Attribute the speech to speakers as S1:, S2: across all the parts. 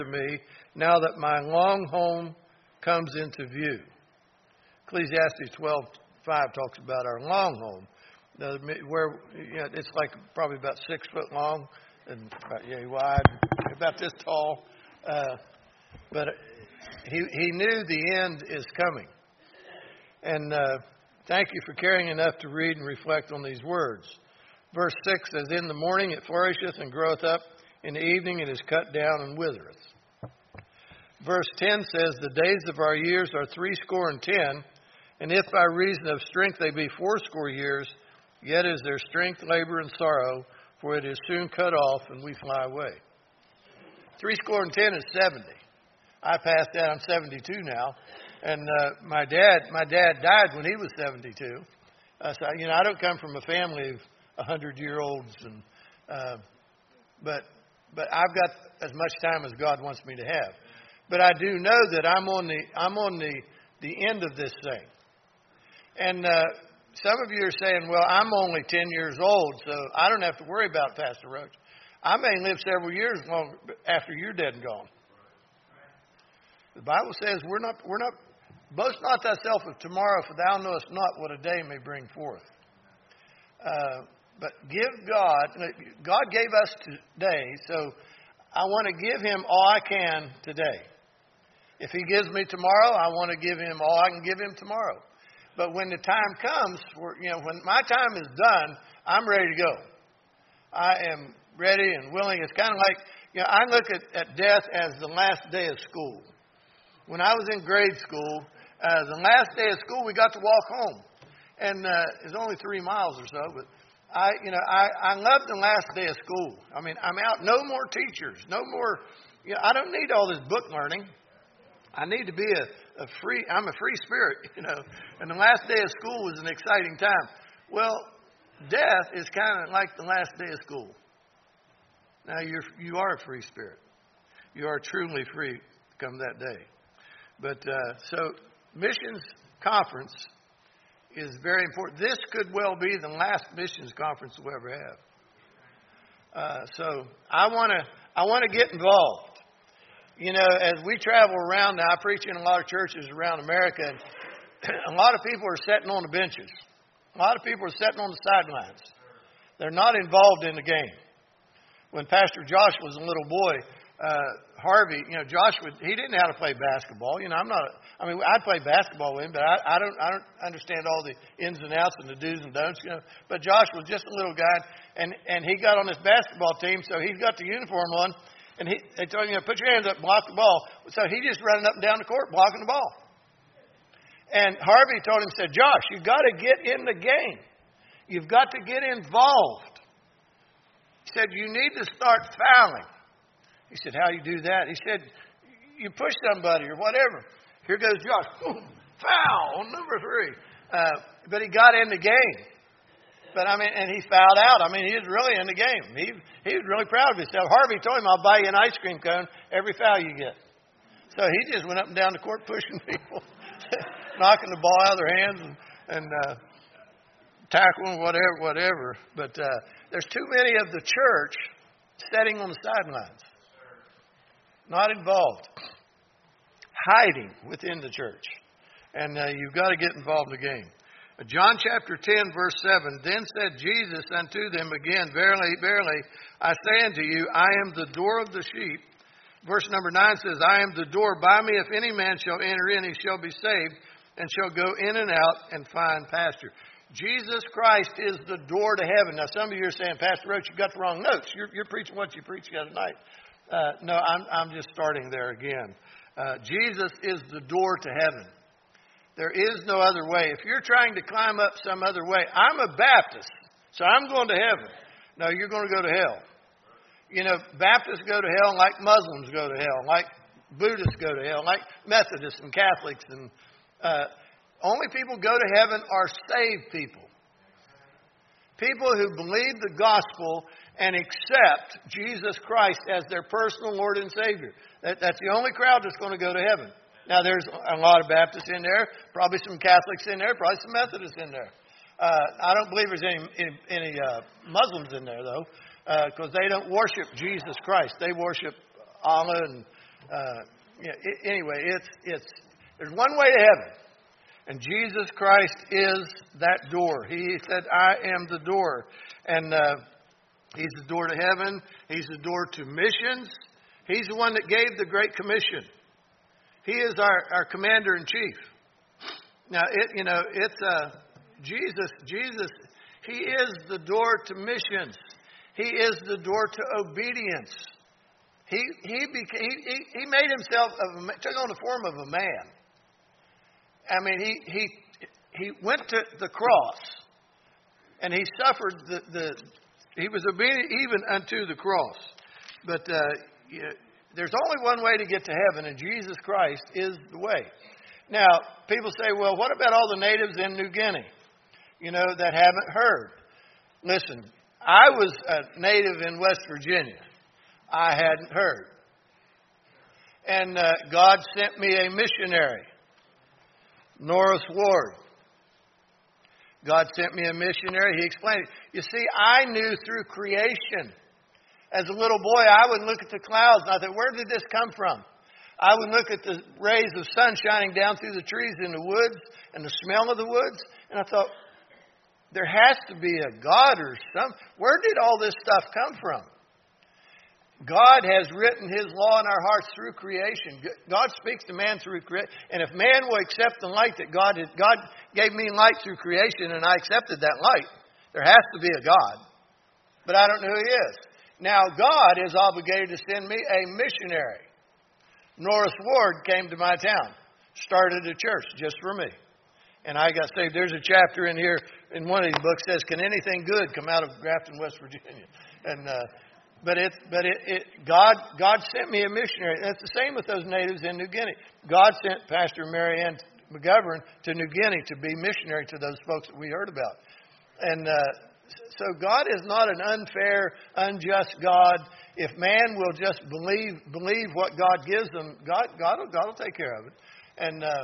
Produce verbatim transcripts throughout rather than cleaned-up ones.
S1: to me now that my long home comes into view. Ecclesiastes twelve five talks about our long home, the, where you know, it's like probably about six foot long and about yay wide, about this tall. Uh, but he he knew the end is coming. And uh, thank you for caring enough to read and reflect on these words. Verse six says, "In the morning it flourisheth and groweth up, in the evening it is cut down and withereth." Verse ten says, "The days of our years are threescore and ten, and if by reason of strength they be fourscore years, yet is their strength labor and sorrow, for it is soon cut off, and we fly away." Threescore and ten is seventy. I passed that. I'm seventy-two now, and uh, my dad, my dad died when he was seventy-two. Uh, so you know, I don't come from a family of a hundred-year-olds, and uh, but but I've got as much time as God wants me to have. But I do know that I'm on the I'm on the, the end of this thing. And uh, some of you are saying, "Well, I'm only ten years old, so I don't have to worry about Pastor Roach. I may live several years long after you're dead and gone." The Bible says, "We're not we're not boast not thyself of tomorrow, for thou knowest not what a day may bring forth." Uh, but give God God gave us today, so I want to give Him all I can today. If He gives me tomorrow, I want to give Him all I can give Him tomorrow. But when the time comes, for, you know, when my time is done, I'm ready to go. I am ready and willing. It's kind of like, you know, I look at, at death as the last day of school. When I was in grade school, uh, the last day of school, we got to walk home. And uh, it's only three miles or so, but I, you know, I, I love the last day of school. I mean, I'm out. No more teachers. No more, you know, I don't need all this book learning. I need to be a, a free, I'm a free spirit, you know. And the last day of school was an exciting time. Well, death is kind of like the last day of school. Now, you're, you are a free spirit. You are truly free come that day. But, uh, so, missions conference is very important. This could well be the last missions conference we'll ever have. Uh, so, I want to, I want to get involved. You know, as we travel around now, I preach in a lot of churches around America, and a lot of people are sitting on the benches. A lot of people are sitting on the sidelines. They're not involved in the game. When Pastor Josh was a little boy, uh, Harvey, you know, Josh would, he didn't know how to play basketball. You know, I'm not, I mean, I'd play basketball with him, but I, I don't, I don't understand all the ins and outs and the do's and don'ts, you know. But Josh was just a little guy, and, and he got on this basketball team, so he's got the uniform on. And he, they told him, you know, put your hands up, block the ball. So he just running up and down the court, blocking the ball. And Harvey told him, said, "Josh, you've got to get in the game. You've got to get involved." He said, "You need to start fouling." He said, "How do you do that?" He said, "You push somebody or whatever." Here goes Josh. Boom, foul on number three. Uh, but he got in the game. But, I mean, and he fouled out. I mean, he was really in the game. He he was really proud of himself. Harvey told him, "I'll buy you an ice cream cone every foul you get." So he just went up and down the court pushing people, knocking the ball out of their hands and, and uh, tackling, whatever, whatever. But uh, there's too many of the church sitting on the sidelines, not involved, hiding within the church. And uh, you've got to get involved in the game. John chapter ten, verse seven, "Then said Jesus unto them again, Verily, verily, I say unto you, I am the door of the sheep." Verse number nine says, "I am the door. By me, if any man shall enter in, he shall be saved, and shall go in and out and find pasture." Jesus Christ is the door to heaven. Now, some of you are saying, "Pastor Roach, you got the wrong notes. You're, you're preaching what you preached the other night." Uh, no, I'm, I'm just starting there again. Uh, Jesus is the door to heaven. There is no other way. If you're trying to climb up some other way, I'm a Baptist, so I'm going to heaven. No, you're going to go to hell. You know, Baptists go to hell like Muslims go to hell, like Buddhists go to hell, like Methodists and Catholics. And uh, only people go to heaven are saved people. People who believe the gospel and accept Jesus Christ as their personal Lord and Savior. That, that's the only crowd that's going to go to heaven. Now, there's a lot of Baptists in there, probably some Catholics in there, probably some Methodists in there. Uh, I don't believe there's any any, any uh, Muslims in there, though, because uh, they don't worship Jesus Christ. They worship Allah and uh, yeah, it, anyway, it's it's there's one way to heaven, and Jesus Christ is that door. He said, "I am the door," and uh, He's the door to heaven. He's the door to missions. He's the one that gave the Great Commission. He is our, our commander in chief. Now, it you know it's uh, Jesus. Jesus, He is the door to missions. He is the door to obedience. He he became, he, he made himself of a, took on the form of a man. I mean, he he he went to the cross, and he suffered the, the he was obedient even unto the cross. But uh, you know, there's only one way to get to heaven, and Jesus Christ is the way. Now, people say, well, what about all the natives in New Guinea, you know, that haven't heard? Listen, I was a native in West Virginia. I hadn't heard. And uh, God sent me a missionary, Norris Ward. God sent me a missionary. He explained it. You see, I knew through creation. As a little boy, I would look at the clouds and I thought, where did this come from? I would look at the rays of sun shining down through the trees in the woods and the smell of the woods. And I thought, there has to be a God or some. Where did all this stuff come from? God has written His law in our hearts through creation. God speaks to man through creation. And if man will accept the light that God had, God gave me light through creation, and I accepted that light, there has to be a God. But I don't know who He is. Now, God is obligated to send me a missionary. Norris Ward came to my town, started a church just for me. And I got saved. There's a chapter in here, in one of these books, says, "Can anything good come out of Grafton, West Virginia?" And uh, but it, but it, it, God, God sent me a missionary. And it's the same with those natives in New Guinea. God sent Pastor Mary Ann McGovern to New Guinea to be missionary to those folks that we heard about. And uh, so God is not an unfair, unjust God. If man will just believe believe what God gives them, God God will, God will take care of it. And uh,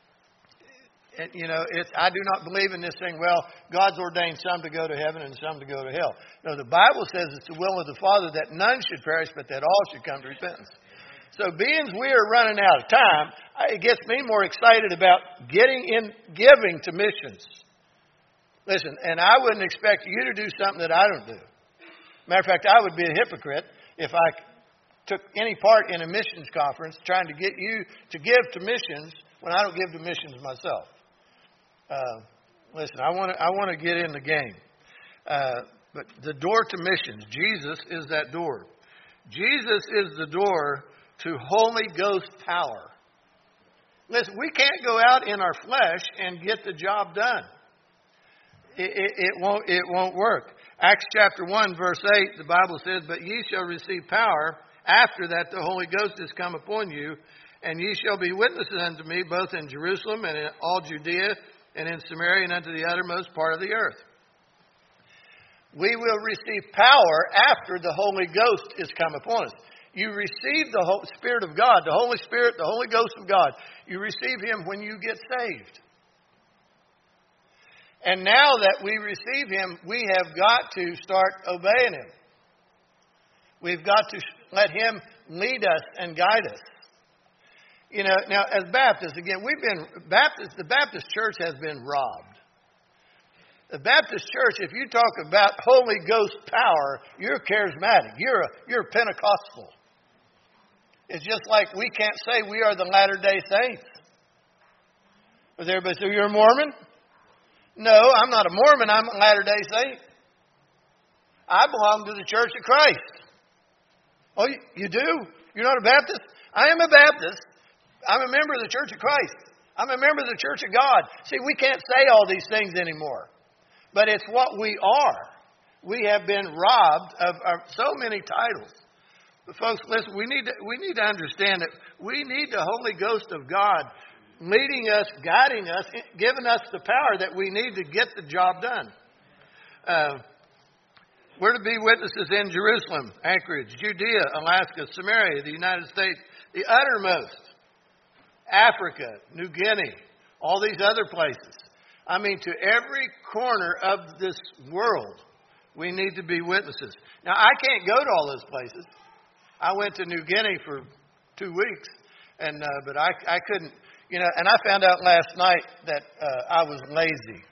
S1: And, you know, it's, I do not believe in this thing, well, God's ordained some to go to heaven and some to go to hell. No, the Bible says it's the will of the Father that none should perish, but that all should come to repentance. So being we are running out of time, it gets me more excited about getting in, giving to missions. Listen, and I wouldn't expect you to do something that I don't do. Matter of fact, I would be a hypocrite if I took any part in a missions conference trying to get you to give to missions when I don't give to missions myself. Uh, listen, I want to I want to get in the game. Uh, but the door to missions, Jesus is that door. Jesus is the door to Holy Ghost power. Listen, we can't go out in our flesh and get the job done. It, it, it won't it won't work. Acts chapter one, verse eight, the Bible says, "But ye shall receive power after that the Holy Ghost is come upon you, and ye shall be witnesses unto me both in Jerusalem and in all Judea and in Samaria and unto the uttermost part of the earth." We will receive power after the Holy Ghost is come upon us. You receive the Holy Spirit of God, the Holy Spirit, the Holy Ghost of God. You receive Him when you get saved. And now that we receive Him, we have got to start obeying Him. We've got to let Him lead us and guide us. You know, now as Baptists, again, we've been Baptist. The Baptist Church has been robbed. The Baptist Church, if you talk about Holy Ghost power, you're charismatic. You're a, you're Pentecostal. It's just like we can't say we are the Latter-day Saints. Does everybody say you're a Mormon? No, I'm not a Mormon. I'm a Latter-day Saint. I belong to the Church of Christ. Oh, you, you do? You're not a Baptist? I am a Baptist. I'm a member of the Church of Christ. I'm a member of the Church of God. See, we can't say all these things anymore. But it's what we are. We have been robbed of, of so many titles. But folks, listen, we need to, we need to understand that we need the Holy Ghost of God leading us, guiding us, giving us the power that we need to get the job done. Uh, we're to be witnesses in Jerusalem, Anchorage, Judea, Alaska, Samaria, the United States, the uttermost, Africa, New Guinea, all these other places. I mean, to every corner of this world, we need to be witnesses. Now, I can't go to all those places. I went to New Guinea for two weeks. And uh, but I I couldn't, you know. And I found out last night that uh, I was lazy.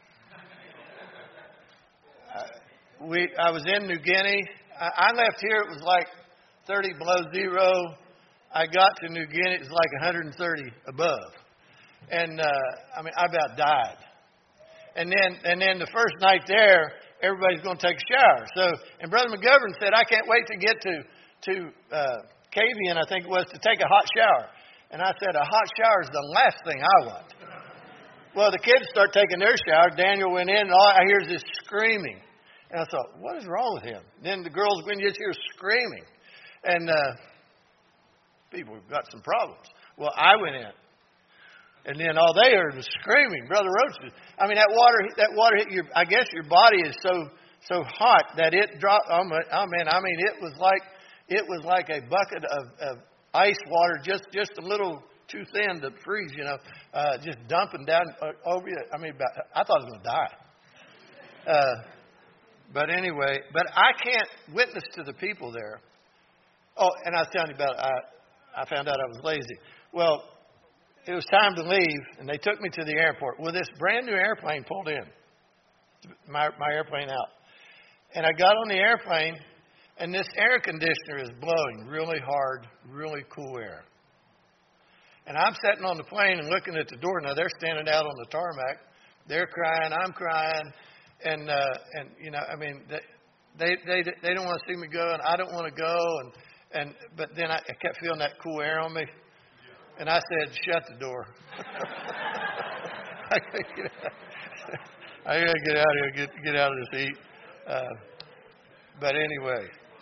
S1: uh, we I was in New Guinea. I, I left here. It was like thirty below zero. I got to New Guinea. It was like one hundred thirty above. And uh, I mean, I about died. And then and then the first night there, everybody's going to take a shower. So, and Brother McGovern said, I can't wait to get to to uh, Cavian, I think it was, to take a hot shower. And I said, a hot shower is the last thing I want. Well, the kids start taking their shower. Daniel went in, and all I hear is this screaming. And I thought, what is wrong with him? Then the girls went, you just hear screaming. And uh, people have got some problems. Well, I went in. And then all they heard was screaming. Brother Roach, I mean, that water, that water hit your, I guess your body is so, so hot that it dropped. Oh, man, I mean, it was like, it was like a bucket of, of ice water, just, just a little too thin to freeze, you know, uh, just dumping down over you. I mean, about, I thought I was going to die. Uh, but anyway, but I can't witness to the people there. Oh, and I was telling you about it. I, I found out I was lazy. Well, it was time to leave, and they took me to the airport. Well, this brand new airplane pulled in, my, my airplane out. And I got on the airplane, and this air conditioner is blowing really hard, really cool air. And I'm sitting on the plane and looking at the door. Now, they're standing out on the tarmac. They're crying. I'm crying. And, uh, and you know, I mean, they, they they they don't want to see me go, and I don't want to go. And, and But then I, I kept feeling that cool air on me. And I said, shut the door. I got to get out, I gotta get out of here, get, get out of this heat. Uh, but anyway,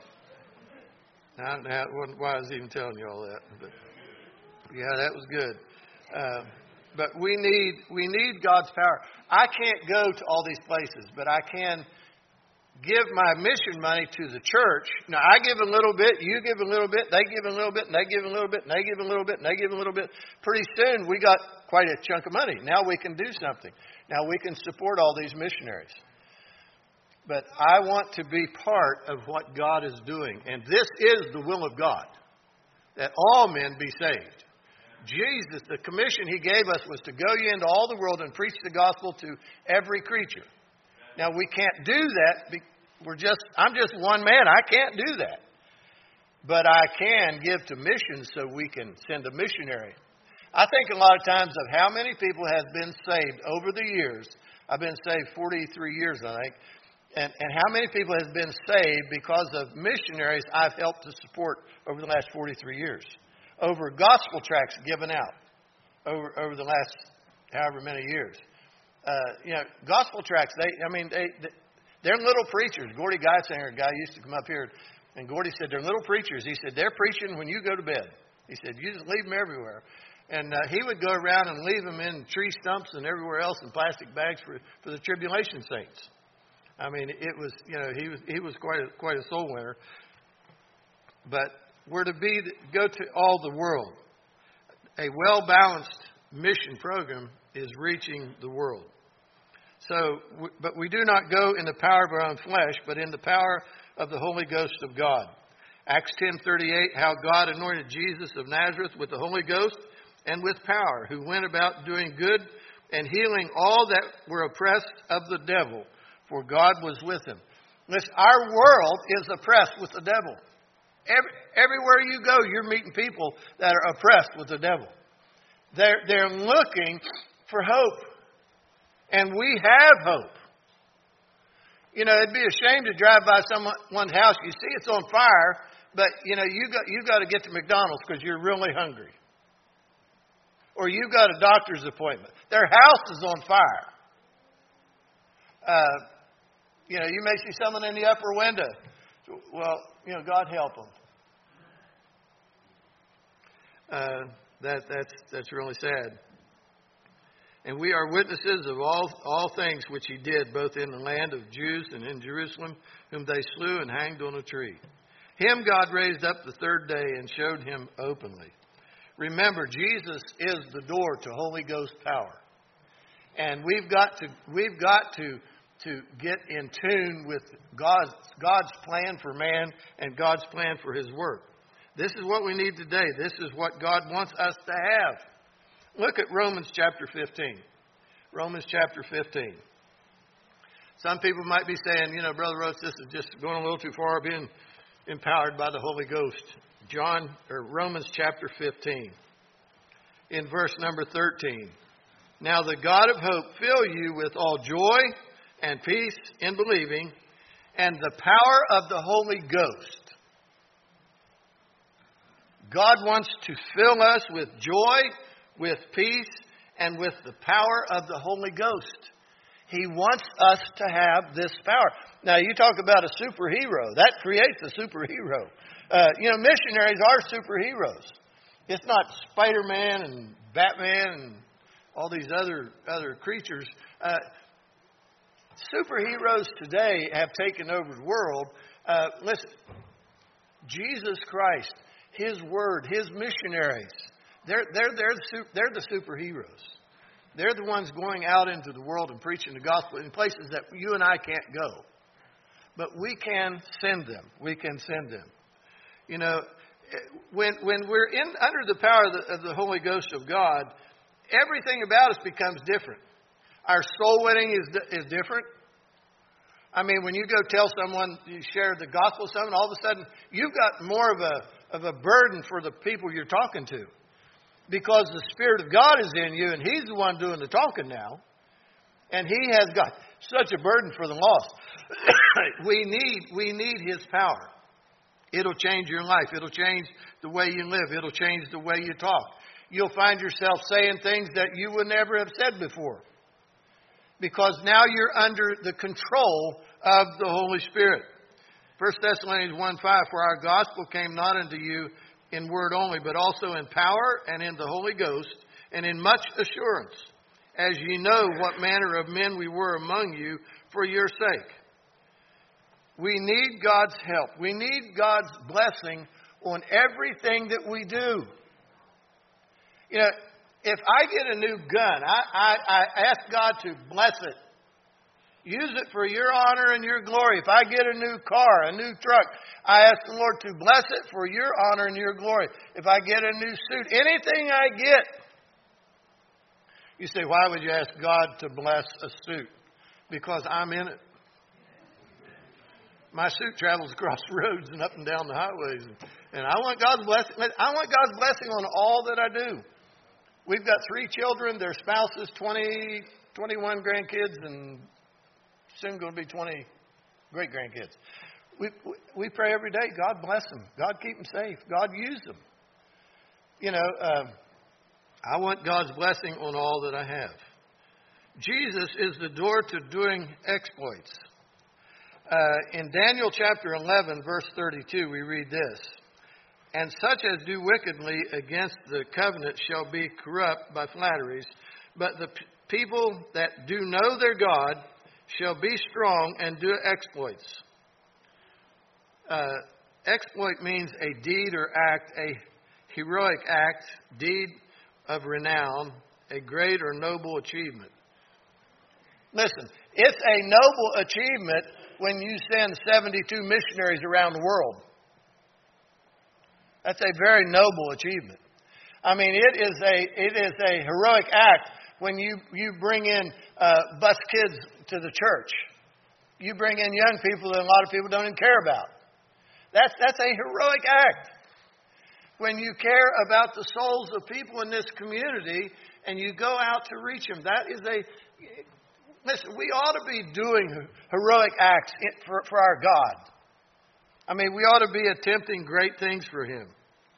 S1: now, now, why I was even telling you all that. But yeah, that was good. Uh, but we need we need God's power. I can't go to all these places, but I can give my mission money to the church. Now, I give a little bit, you give a little bit, they give a little bit, and they give a little bit, and they give a little bit, and they give a little bit. Pretty soon, we got quite a chunk of money. Now we can do something. Now we can support all these missionaries. But I want to be part of what God is doing. And this is the will of God, that all men be saved. Jesus, the commission He gave us was to go ye into all the world and preach the gospel to every creature. Now, we can't do that. We're just, I'm just one man. I can't do that. But I can give to missions so we can send a missionary. I think a lot of times of how many people have been saved over the years. I've been saved forty-three years, I think. And, and how many people have been saved because of missionaries I've helped to support over the last forty-three years. Over gospel tracts given out over, over the last however many years. Uh, you know, gospel tracts, they, I mean, they, they're little preachers. Gordy Geisinger, a guy used to come up here, and Gordy said, they're little preachers. He said, they're preaching when you go to bed. He said, you just leave them everywhere. And uh, he would go around and leave them in tree stumps and everywhere else in plastic bags for, for the tribulation saints. I mean, it was, you know, he was he was quite a, quite a soul winner. But we're to be go to all the world. A well-balanced mission program is reaching the world. So, but we do not go in the power of our own flesh, but in the power of the Holy Ghost of God. Acts ten thirty-eight, how God anointed Jesus of Nazareth with the Holy Ghost and with power, who went about doing good and healing all that were oppressed of the devil, for God was with him. Listen, our world is oppressed with the devil. Every, everywhere you go, you're meeting people that are oppressed with the devil. They're, they're looking for hope. And we have hope. You know, it'd be a shame to drive by someone's house. You see it's on fire, but, you know, you got, you got to get to McDonald's because you're really hungry. Or you got a doctor's appointment. Their house is on fire. Uh, you know, you may see someone in the upper window. Well, you know, God help them. Uh, that that's that's really sad. And we are witnesses of all all things which He did, both in the land of Jews and in Jerusalem, whom they slew and hanged on a tree. Him God raised up the third day and showed Him openly. Remember, Jesus is the door to Holy Ghost power, and we've got to we've got to. to get in tune with God's, God's plan for man and God's plan for His work. This is what we need today. This is what God wants us to have. Look at Romans chapter fifteen. Romans chapter fifteen. Some people might be saying, you know, Brother Rhodes, this is just going a little too far, being empowered by the Holy Ghost. John or Romans chapter fifteen, in verse number thirteen. Now the God of hope fill you with all joy and peace in believing, and the power of the Holy Ghost. God wants to fill us with joy, with peace, and with the power of the Holy Ghost. He wants us to have this power. Now, you talk about a superhero. That creates a superhero. Uh, you know, missionaries are superheroes. It's not Spider-Man and Batman and all these other other creatures. Uh, superheroes today have taken over the world. Uh, listen, Jesus Christ, His Word, His missionaries, they're, they're, they're, the, they're the superheroes. They're the ones going out into the world and preaching the gospel in places that you and I can't go. But we can send them. We can send them. You know, when when we're in under the power of the, of the Holy Ghost of God, everything about us becomes different. Our soul winning is is different. I mean, when you go tell someone, you share the gospel with someone, all of a sudden you've got more of a of a burden for the people you're talking to. Because the Spirit of God is in you, and He's the one doing the talking now. And He has got such a burden for the lost. we need we need His power. It'll change your life. It'll change the way you live. It'll change the way you talk. You'll find yourself saying things that you would never have said before. Because now you're under the control of the Holy Spirit. First Thessalonians one five, for our gospel came not unto you in word only, but also in power and in the Holy Ghost, and in much assurance, as ye know what manner of men we were among you for your sake. We need God's help. We need God's blessing on everything that we do. You know, if I get a new gun, I, I, I ask God to bless it. Use it for your honor and your glory. If I get a new car, a new truck, I ask the Lord to bless it for your honor and your glory. If I get a new suit, anything I get. You say, why would you ask God to bless a suit? Because I'm in it. My suit travels across roads and up and down the highways. And I want God's blessing. I want God's blessing on all that I do. We've got three children, their spouses, twenty, twenty-one grandkids, and soon going to be twenty great-grandkids. We, we we pray every day, God bless them. God keep them safe. God use them. You know, uh, I want God's blessing on all that I have. Jesus is the door to doing exploits. Uh, in Daniel chapter eleven, verse thirty-two, we read this. And such as do wickedly against the covenant shall be corrupt by flatteries, but the p- people that do know their God shall be strong and do exploits. Uh, exploit means a deed or act, a heroic act, deed of renown, a great or noble achievement. Listen, it's a noble achievement when you send seventy-two missionaries around the world. That's a very noble achievement. I mean, it is a it is a heroic act when you, you bring in uh, bus kids to the church. You bring in young people that a lot of people don't even care about. That's that's a heroic act. When you care about the souls of people in this community and you go out to reach them, that is a... Listen, we ought to be doing heroic acts for, for our God. I mean, we ought to be attempting great things for Him.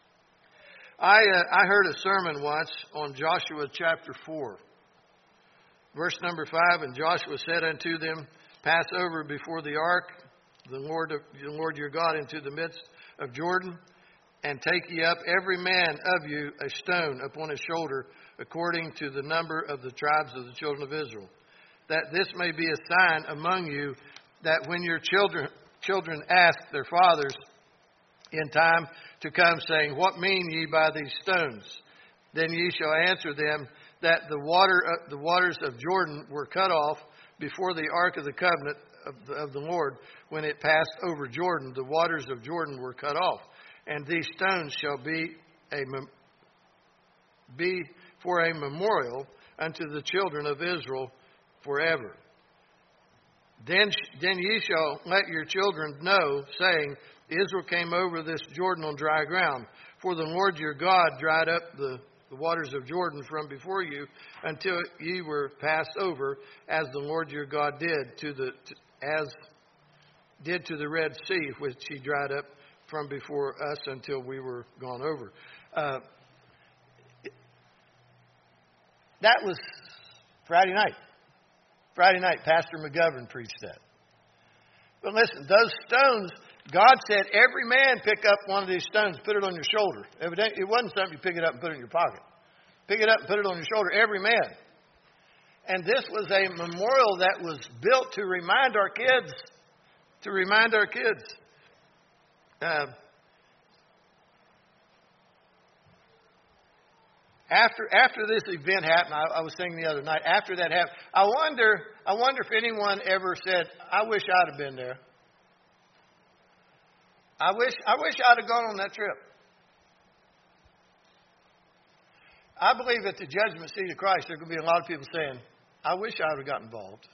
S1: I uh, I heard a sermon once on Joshua chapter four. Verse number five, and Joshua said unto them, pass over before the ark, the Lord, of, the Lord your God, into the midst of Jordan, and take ye up every man of you a stone upon his shoulder, according to the number of the tribes of the children of Israel, that this may be a sign among you, that when your children children ask their fathers in time to come, saying, what mean ye by these stones? Then ye shall answer them, that the water uh, the waters of Jordan were cut off before the ark of the covenant of the, of the Lord. When it passed over Jordan, the waters of Jordan were cut off. and these stones shall be a mem- be for a memorial unto the children of Israel forever. Then, then ye shall let your children know, saying, Israel came over this Jordan on dry ground. For the Lord your God dried up the, the waters of Jordan from before you until ye were passed over, as the Lord your God did to the to, as did to the Red Sea, which he dried up from before us until we were gone over. Uh, that was Friday night. Friday night, Pastor McGovern preached that. But listen, those stones, God said, every man pick up one of these stones, put it on your shoulder. Evidently, it wasn't something you pick it up and put it in your pocket. Pick it up and put it on your shoulder, every man. And this was a memorial that was built to remind our kids, to remind our kids. Uh, After after this event happened, I, I was thinking the other night, after that happened, I wonder, I wonder if anyone ever said, I wish I'd have been there. I wish I wish I'd have gone on that trip. I believe at the judgment seat of Christ, there are going to be a lot of people saying, I wish I would have got involved.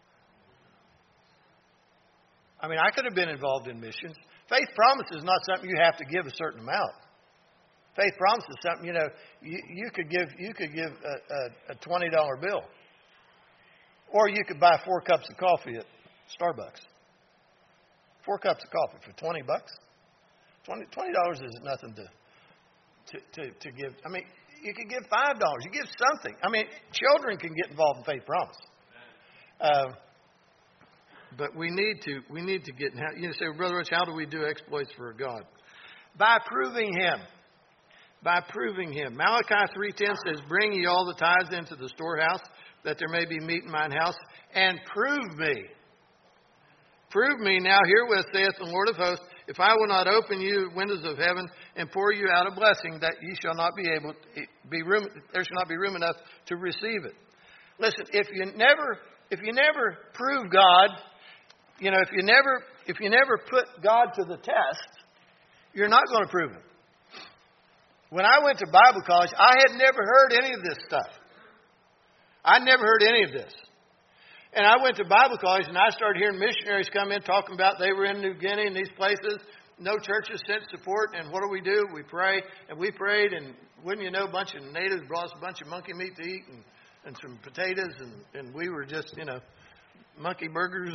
S1: I mean, I could have been involved in missions. Faith promise is not something you have to give a certain amount. Faith promise is something, you know, you, you could give you could give a, a, a twenty dollar bill. Or you could buy four cups of coffee at Starbucks. Four cups of coffee for twenty bucks. twenty dollars isn't nothing to, to, to, to give. I mean, you could give five dollars. You give something. I mean, children can get involved in faith promise. Uh, but we need to we need to get, you know, say, well, Brother Rich, how do we do exploits for God? By proving Him. By proving Him. Malachi three ten says, bring ye all the tithes into the storehouse, that there may be meat in mine house, and prove me. Prove me now herewith, saith the Lord of hosts, if I will not open you windows of heaven and pour you out a blessing, that ye shall not be able to be room, there shall not be room enough to receive it. Listen, if you never, if you never prove God, you know, if you never, if you never put God to the test, you're not going to prove Him. When I went to Bible college, I had never heard any of this stuff. I never heard any of this. And I went to Bible college and I started hearing missionaries come in talking about they were in New Guinea and these places. No churches sent support. And what do we do? We pray. And we prayed. And wouldn't you know, a bunch of natives brought us a bunch of monkey meat to eat and, and some potatoes. And, and we were just, you know, monkey burgers.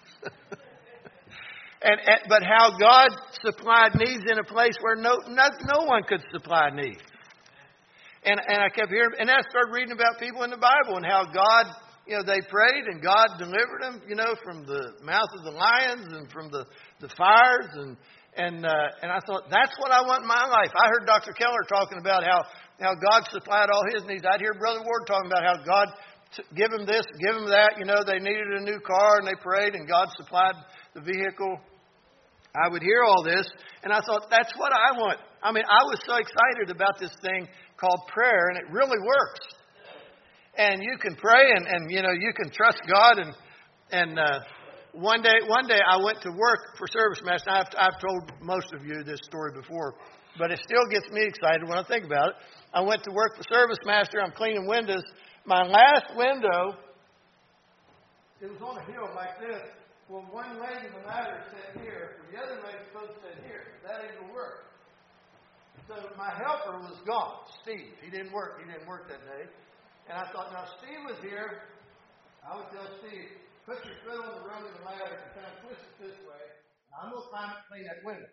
S1: And, and but how God supplied needs in a place where no no, no one could supply needs. And and I kept hearing, and I started reading about people in the Bible and how God, you know, they prayed and God delivered them, you know, from the mouth of the lions and from the, the fires. And and uh, and I thought, that's what I want in my life. I heard Doctor Keller talking about how, how God supplied all his needs. I'd hear Brother Ward talking about how God t- give him this, give him that. You know, they needed a new car and they prayed and God supplied the vehicle. I would hear all this, and I thought, that's what I want. I mean, I was so excited about this thing called prayer, and it really works. And you can pray, and, and you know, you can trust God. And and uh, one day, one day, I went to work for Service Master. I've, I've told most of you this story before, but it still gets me excited when I think about it. I went to work for Service Master. I'm cleaning windows. My last window, it was on a hill like this. Well, one leg of the ladder sat here, the other leg supposed to sit here. That ain't gonna work. So my helper was gone, Steve. He didn't work. He didn't work that day. And I thought, now Steve was here. I would tell Steve, put your foot on the rung of the ladder and kind of twist it this way. And I'm gonna climb it, clean that window.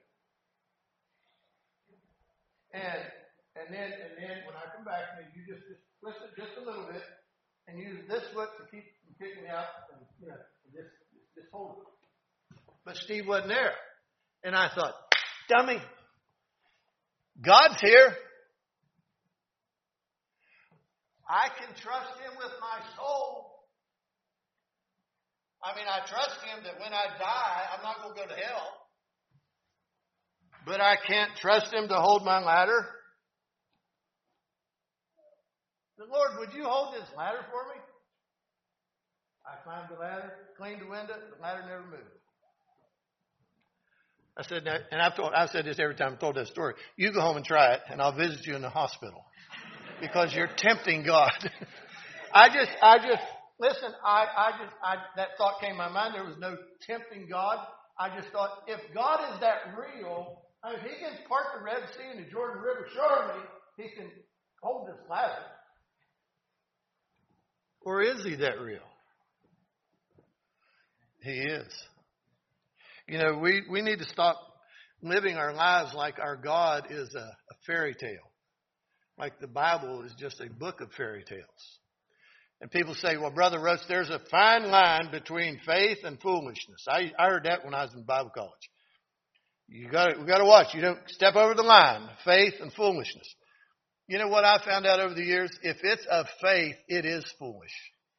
S1: And and then and then when I come back, you just, just twist it just a little bit and use this foot to keep from kicking out, and you know, just. Just hold it. But Steve wasn't there. And I thought, dummy, God's here. I can trust Him with my soul. I mean, I trust Him that when I die, I'm not going to go to hell. But I can't trust Him to hold my ladder. The Lord, would you hold this ladder for me? I climbed the ladder, cleaned the window, the ladder never moved. I said, now, and I've told, I've said this every time I've told that story. You go home and try it, and I'll visit you in the hospital because you're tempting God. I just, I just, listen, I, I just, I, that thought came to my mind. There was no tempting God. I just thought, if God is that real, I mean, if he can part the Red Sea and the Jordan River, surely he can hold this ladder. Or is he that real? He is. You know, we, we need to stop living our lives like our God is a, a fairy tale. Like the Bible is just a book of fairy tales. And people say, well, Brother Russ, there's a fine line between faith and foolishness. I, I heard that when I was in Bible college. You got we got to watch. You don't step over the line, faith and foolishness. You know what I found out over the years? If it's of faith, it is foolish.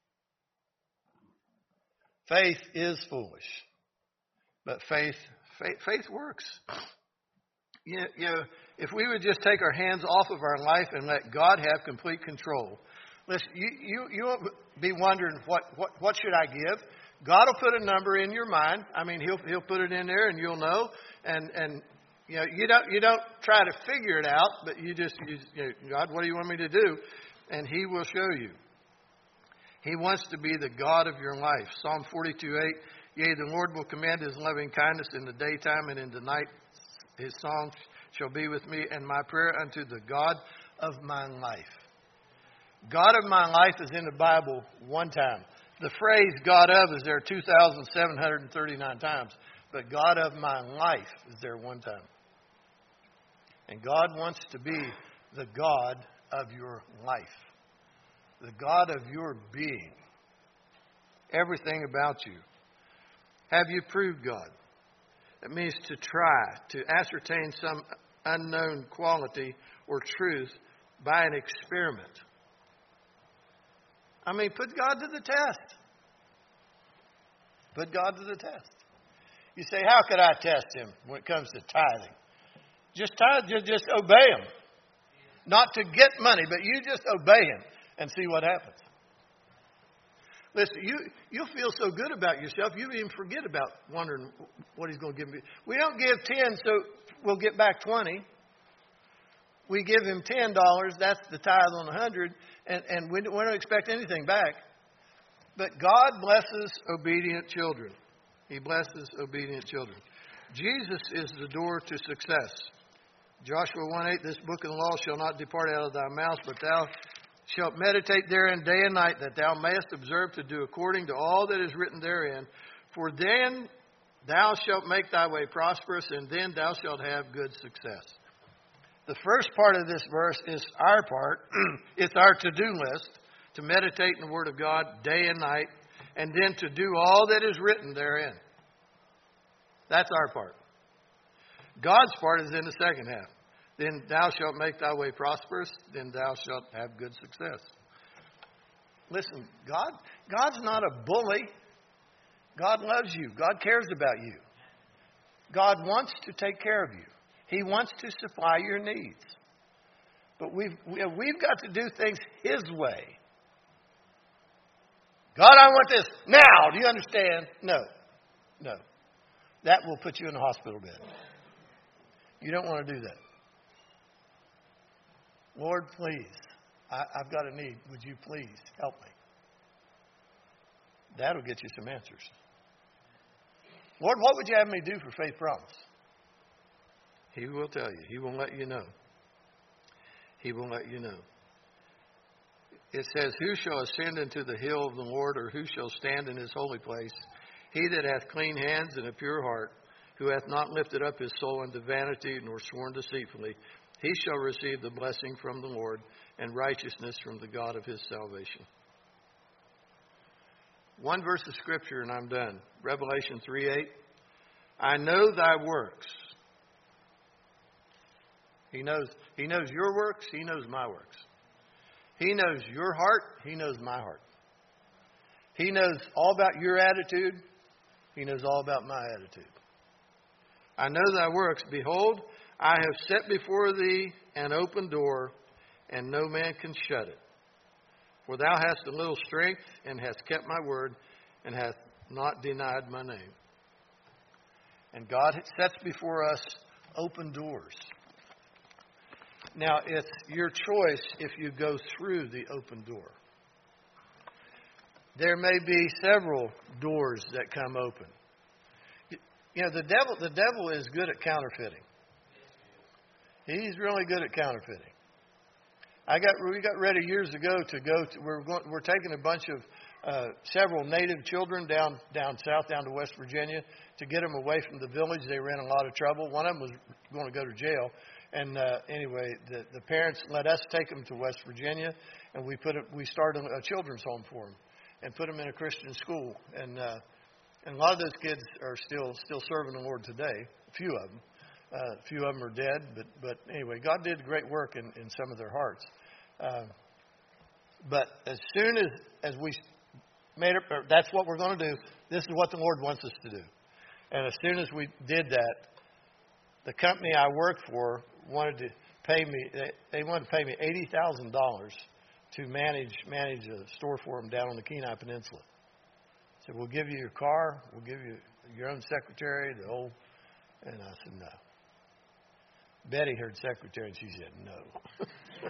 S1: Faith is foolish. But faith, faith, faith works. You know, you know, if we would just take our hands off of our life and let God have complete control. Listen, you, you, you won't be wondering, what, what, what should I give? God will put a number in your mind. I mean, he'll, he'll put it in there and you'll know. And, and, you know, you don't, you don't try to figure it out, but you just, you, you know, God, what do you want me to do? And he will show you. He wants to be the God of your life. Psalm forty-two eight, yea, the Lord will command his loving kindness in the daytime, and in the night his song shall be with me, and my prayer unto the God of my life. God of my life is in the Bible one time. The phrase God of is there two thousand seven hundred thirty-nine times. But God of my life is there one time. And God wants to be the God of your life. The God of your being. Everything about you. Have you proved God? It means to try, to ascertain some unknown quality or truth by an experiment. I mean, put God to the test. Put God to the test. You say, how could I test him when it comes to tithing? Just tithe, just, just obey him. Not to get money, but you just obey him and see what happens. Listen, you, you'll feel so good about yourself, you even forget about wondering what he's going to give me. We don't give ten so we'll get back twenty. We give him ten dollars, that's the tithe on a hundred, and, and we, don't, we don't expect anything back. But God blesses obedient children. He blesses obedient children. Jesus is the door to success. Joshua one eight, this book of the law shall not depart out of thy mouth, but thou shalt meditate therein day and night, that thou mayest observe to do according to all that is written therein. For then thou shalt make thy way prosperous, and then thou shalt have good success. The first part of this verse is our part. It's our to-do list, to meditate in the Word of God day and night, and then to do all that is written therein. That's our part. God's part is in the second half. Then thou shalt make thy way prosperous, then thou shalt have good success. Listen, God, God's not a bully. God loves you. God cares about you. God wants to take care of you. He wants to supply your needs. But we've, we've got to do things his way. God, I want this now. Do you understand? No. No. That will put you in a hospital bed. You don't want to do that. Lord, please, I, I've got a need. Would you please help me? That'll get you some answers. Lord, what would you have me do for Faith Promise? He will tell you. He will let you know. He will let you know. It says, who shall ascend into the hill of the Lord, or who shall stand in his holy place? He that hath clean hands and a pure heart, who hath not lifted up his soul unto vanity, nor sworn deceitfully, he shall receive the blessing from the Lord and righteousness from the God of his salvation. One verse of Scripture and I'm done. Revelation three eight. I know thy works. He knows, he knows your works. He knows my works. He knows your heart. He knows my heart. He knows all about your attitude. He knows all about my attitude. I know thy works. Behold, I have set before thee an open door, and no man can shut it. For thou hast a little strength, and hast kept my word, and hast not denied my name. And God sets before us open doors. Now, it's your choice if you go through the open door. There may be several doors that come open. You know, the devil, the devil is good at counterfeiting. He's really good at counterfeiting. I got we got ready years ago to go to. We're going, we're taking a bunch of uh, several native children down down south, down to West Virginia, to get them away from the village. They were in a lot of trouble. One of them was going to go to jail. And uh, anyway, the, the parents let us take them to West Virginia, and we put a, we started a children's home for them, and put them in a Christian school. And uh, and a lot of those kids are still still serving the Lord today. A few of them, uh, a few of them are dead. But but anyway, God did great work in, in some of their hearts. Uh, but as soon as as we made it, that's what we're going to do. This is what the Lord wants us to do. And as soon as we did that, the company I worked for wanted to pay me. They, they wanted to pay me eighty thousand dollars to manage manage a store for them down on the Kenai Peninsula. I said, "We'll give you your car. We'll give you your own secretary." The old, and I said, "No." Betty heard secretary, and she said, "No."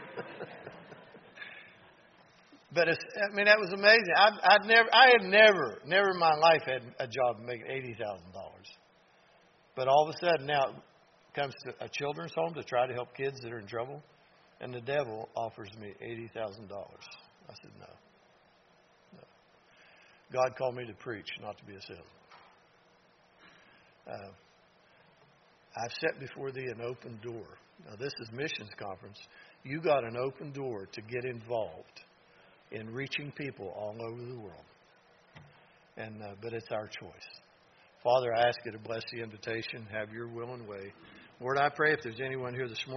S1: But it's, I mean, that was amazing. I, I'd never, I had never, never in my life had a job making eighty thousand dollars. But all of a sudden now, comes to a children's home to try to help kids that are in trouble, and the devil offers me eighty thousand dollars. I said, no. no. God called me to preach, not to be a salesman. Uh, I've set before thee an open door. Now, this is missions conference. You got an open door to get involved in reaching people all over the world. And uh, but it's our choice. Father, I ask you to bless the invitation. Have your will and way. Lord, I pray if there's anyone here this morning